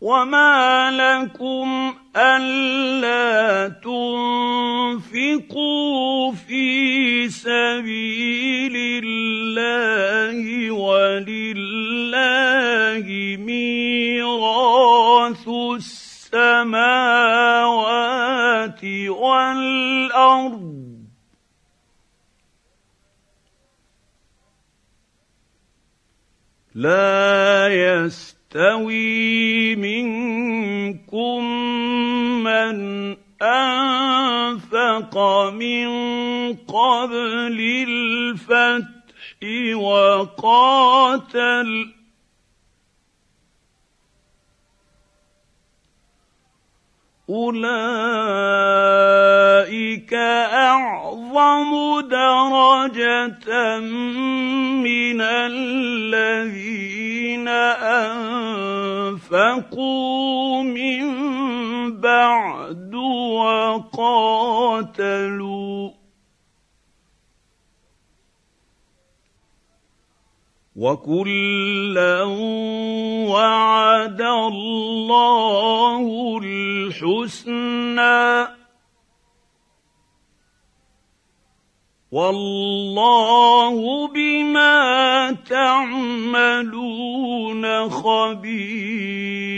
وما لكم ألا تنفقوا في سبيل الله ولله ميراث السماوات والأرض لا يستوي منكم من أنفق من قبل الفتح وقاتل أولئك أعظم درجة من الذين أنفقوا من بعد وقاتلوا وكلا وعد الله الحسنى والله بما تعملون خبير.